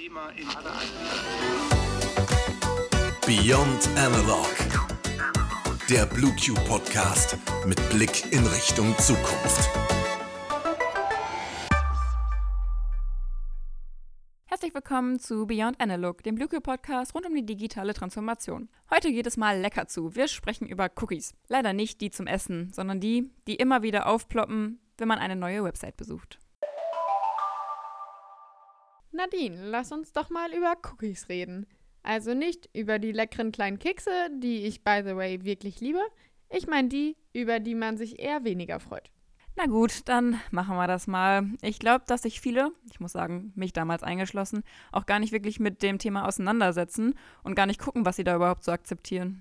Thema in Beyond Analog. Der BlueQ Podcast mit Blick in Richtung Zukunft. Herzlich willkommen zu Beyond Analog, dem BlueQ Podcast rund um die digitale Transformation. Heute geht es mal lecker zu. Wir sprechen über Cookies. Leider nicht die zum Essen, sondern die immer wieder aufploppen, wenn man eine neue Website besucht. Nadine, lass uns doch mal über Cookies reden. Also nicht über die leckeren kleinen Kekse, die ich, by the way, wirklich liebe. Ich meine die, über die man sich eher weniger freut. Na gut, dann machen wir das mal. Ich glaube, dass sich viele, ich muss sagen, mich damals eingeschlossen, auch gar nicht wirklich mit dem Thema auseinandersetzen und gar nicht gucken, was sie da überhaupt so akzeptieren.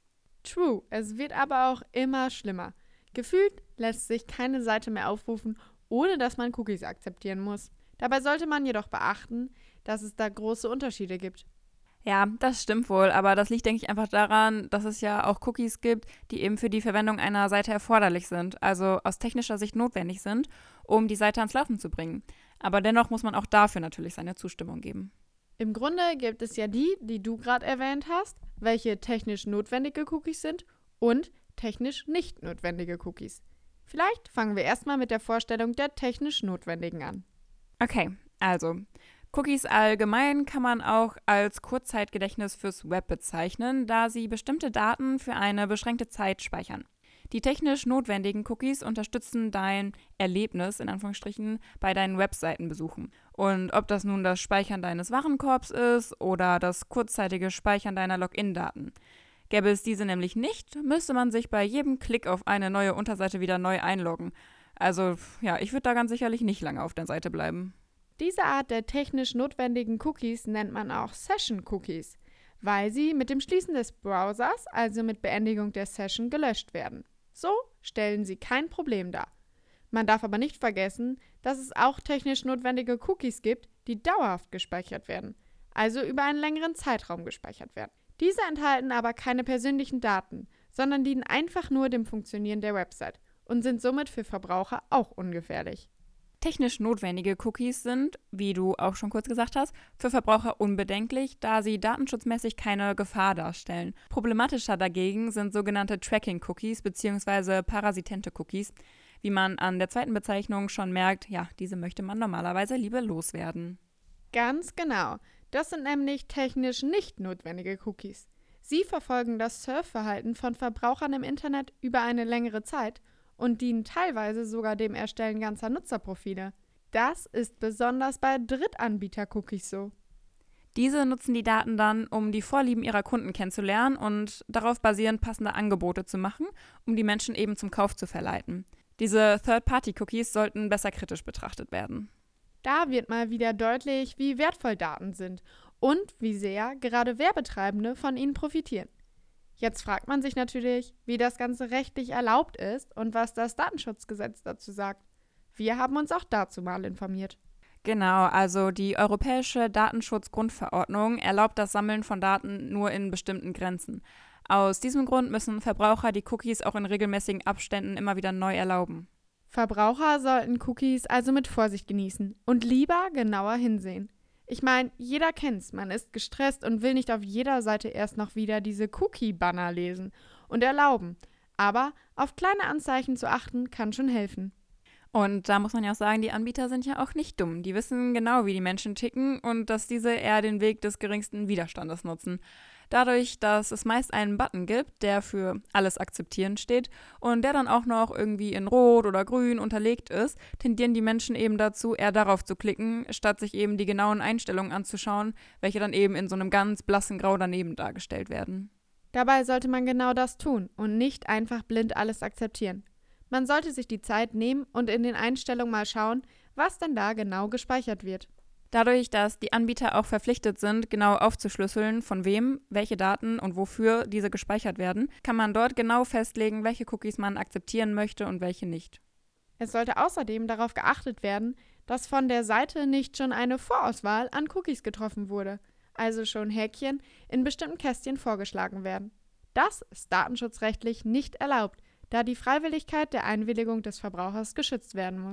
True, es wird aber auch immer schlimmer. Gefühlt lässt sich keine Seite mehr aufrufen, ohne dass man Cookies akzeptieren muss. Dabei sollte man jedoch beachten, dass es da große Unterschiede gibt. Ja, das stimmt wohl, aber das liegt, denke ich, einfach daran, dass es ja auch Cookies gibt, die eben für die Verwendung einer Seite erforderlich sind, also aus technischer Sicht notwendig sind, um die Seite ans Laufen zu bringen. Aber dennoch muss man auch dafür natürlich seine Zustimmung geben. Im Grunde gibt es ja die du gerade erwähnt hast, welche technisch notwendige Cookies sind und technisch nicht notwendige Cookies. Vielleicht fangen wir erstmal mit der Vorstellung der technisch notwendigen an. Okay, also Cookies allgemein kann man auch als Kurzzeitgedächtnis fürs Web bezeichnen, da sie bestimmte Daten für eine beschränkte Zeit speichern. Die technisch notwendigen Cookies unterstützen dein Erlebnis, in Anführungsstrichen, bei deinen Webseitenbesuchen. Und ob das nun das Speichern deines Warenkorbs ist oder das kurzzeitige Speichern deiner Login-Daten. Gäbe es diese nämlich nicht, müsste man sich bei jedem Klick auf eine neue Unterseite wieder neu einloggen. Also ja, ich würde da ganz sicherlich nicht lange auf der Seite bleiben. Diese Art der technisch notwendigen Cookies nennt man auch Session-Cookies, weil sie mit dem Schließen des Browsers, also mit Beendigung der Session, gelöscht werden. So stellen sie kein Problem dar. Man darf aber nicht vergessen, dass es auch technisch notwendige Cookies gibt, die dauerhaft gespeichert werden, also über einen längeren Zeitraum gespeichert werden. Diese enthalten aber keine persönlichen Daten, sondern dienen einfach nur dem Funktionieren der Website und sind somit für Verbraucher auch ungefährlich. Technisch notwendige Cookies sind, wie du auch schon kurz gesagt hast, für Verbraucher unbedenklich, da sie datenschutzmäßig keine Gefahr darstellen. Problematischer dagegen sind sogenannte Tracking-Cookies bzw. parasitente Cookies. Wie man an der zweiten Bezeichnung schon merkt, ja, diese möchte man normalerweise lieber loswerden. Ganz genau. Das sind nämlich technisch nicht notwendige Cookies. Sie verfolgen das Surfverhalten von Verbrauchern im Internet über eine längere Zeit und dienen teilweise sogar dem Erstellen ganzer Nutzerprofile. Das ist besonders bei Drittanbieter-Cookies so. Diese nutzen die Daten dann, um die Vorlieben ihrer Kunden kennenzulernen und darauf basierend passende Angebote zu machen, um die Menschen eben zum Kauf zu verleiten. Diese Third-Party-Cookies sollten besser kritisch betrachtet werden. Da wird mal wieder deutlich, wie wertvoll Daten sind und wie sehr gerade Werbetreibende von ihnen profitieren. Jetzt fragt man sich natürlich, wie das Ganze rechtlich erlaubt ist und was das Datenschutzgesetz dazu sagt. Wir haben uns auch dazu mal informiert. Genau, also die Europäische Datenschutzgrundverordnung erlaubt das Sammeln von Daten nur in bestimmten Grenzen. Aus diesem Grund müssen Verbraucher die Cookies auch in regelmäßigen Abständen immer wieder neu erlauben. Verbraucher sollten Cookies also mit Vorsicht genießen und lieber genauer hinsehen. Ich meine, jeder kennt's, man ist gestresst und will nicht auf jeder Seite erst noch wieder diese Cookie-Banner lesen und erlauben. Aber auf kleine Anzeichen zu achten, kann schon helfen. Und da muss man ja auch sagen, die Anbieter sind ja auch nicht dumm. Die wissen genau, wie die Menschen ticken und dass diese eher den Weg des geringsten Widerstandes nutzen. Dadurch, dass es meist einen Button gibt, der für alles akzeptieren steht und der dann auch noch irgendwie in Rot oder Grün unterlegt ist, tendieren die Menschen eben dazu, eher darauf zu klicken, statt sich eben die genauen Einstellungen anzuschauen, welche dann eben in so einem ganz blassen Grau daneben dargestellt werden. Dabei sollte man genau das tun und nicht einfach blind alles akzeptieren. Man sollte sich die Zeit nehmen und in den Einstellungen mal schauen, was denn da genau gespeichert wird. Dadurch, dass die Anbieter auch verpflichtet sind, genau aufzuschlüsseln, von wem, welche Daten und wofür diese gespeichert werden, kann man dort genau festlegen, welche Cookies man akzeptieren möchte und welche nicht. Es sollte außerdem darauf geachtet werden, dass von der Seite nicht schon eine Vorauswahl an Cookies getroffen wurde, also schon Häkchen in bestimmten Kästchen vorgeschlagen werden. Das ist datenschutzrechtlich nicht erlaubt, da die Freiwilligkeit der Einwilligung des Verbrauchers geschützt werden muss.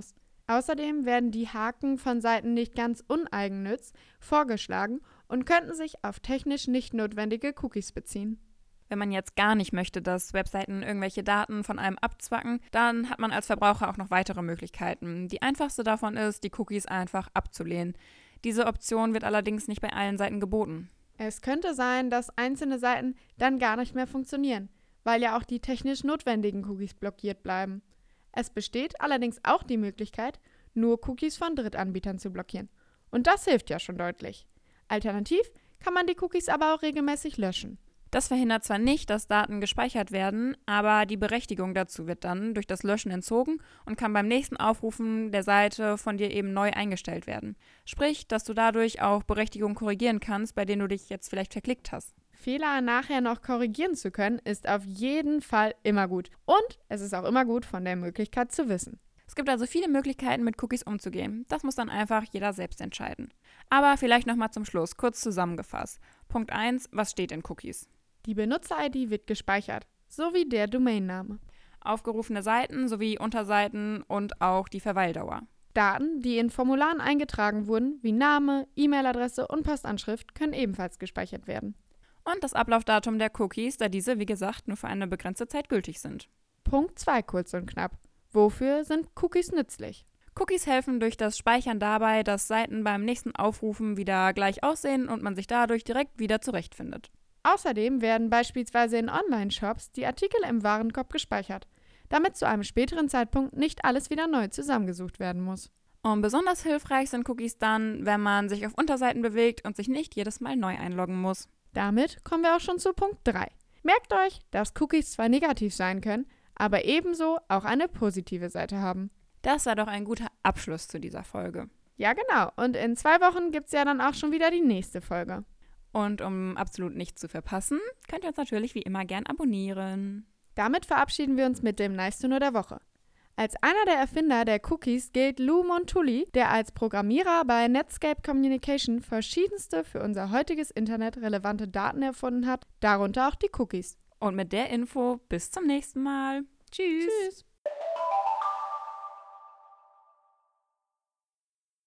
Außerdem werden die Haken von Seiten nicht ganz uneigennütz vorgeschlagen und könnten sich auf technisch nicht notwendige Cookies beziehen. Wenn man jetzt gar nicht möchte, dass Webseiten irgendwelche Daten von einem abzwacken, dann hat man als Verbraucher auch noch weitere Möglichkeiten. Die einfachste davon ist, die Cookies einfach abzulehnen. Diese Option wird allerdings nicht bei allen Seiten geboten. Es könnte sein, dass einzelne Seiten dann gar nicht mehr funktionieren, weil ja auch die technisch notwendigen Cookies blockiert bleiben. Es besteht allerdings auch die Möglichkeit, nur Cookies von Drittanbietern zu blockieren. Und das hilft ja schon deutlich. Alternativ kann man die Cookies aber auch regelmäßig löschen. Das verhindert zwar nicht, dass Daten gespeichert werden, aber die Berechtigung dazu wird dann durch das Löschen entzogen und kann beim nächsten Aufrufen der Seite von dir eben neu eingestellt werden. Sprich, dass du dadurch auch Berechtigungen korrigieren kannst, bei denen du dich jetzt vielleicht verklickt hast. Fehler nachher noch korrigieren zu können, ist auf jeden Fall immer gut. Und es ist auch immer gut, von der Möglichkeit zu wissen. Es gibt also viele Möglichkeiten, mit Cookies umzugehen. Das muss dann einfach jeder selbst entscheiden. Aber vielleicht nochmal zum Schluss, kurz zusammengefasst. Punkt 1, was steht in Cookies? Die Benutzer-ID wird gespeichert, sowie der Domainname. Aufgerufene Seiten sowie Unterseiten und auch die Verweildauer. Daten, die in Formularen eingetragen wurden, wie Name, E-Mail-Adresse und Postanschrift, können ebenfalls gespeichert werden. Und das Ablaufdatum der Cookies, da diese, wie gesagt, nur für eine begrenzte Zeit gültig sind. Punkt 2 kurz und knapp. Wofür sind Cookies nützlich? Cookies helfen durch das Speichern dabei, dass Seiten beim nächsten Aufrufen wieder gleich aussehen und man sich dadurch direkt wieder zurechtfindet. Außerdem werden beispielsweise in Online-Shops die Artikel im Warenkorb gespeichert, damit zu einem späteren Zeitpunkt nicht alles wieder neu zusammengesucht werden muss. Und besonders hilfreich sind Cookies dann, wenn man sich auf Unterseiten bewegt und sich nicht jedes Mal neu einloggen muss. Damit kommen wir auch schon zu Punkt 3. Merkt euch, dass Cookies zwar negativ sein können, aber ebenso auch eine positive Seite haben. Das war doch ein guter Abschluss zu dieser Folge. Ja, genau. Und in 2 Wochen gibt es ja dann auch schon wieder die nächste Folge. Und um absolut nichts zu verpassen, könnt ihr uns natürlich wie immer gern abonnieren. Damit verabschieden wir uns mit dem Nice to Know der Woche. Als einer der Erfinder der Cookies gilt Lou Montulli, der als Programmierer bei Netscape Communication verschiedenste für unser heutiges Internet relevante Daten erfunden hat, darunter auch die Cookies. Und mit der Info bis zum nächsten Mal. Tschüss. Tschüss.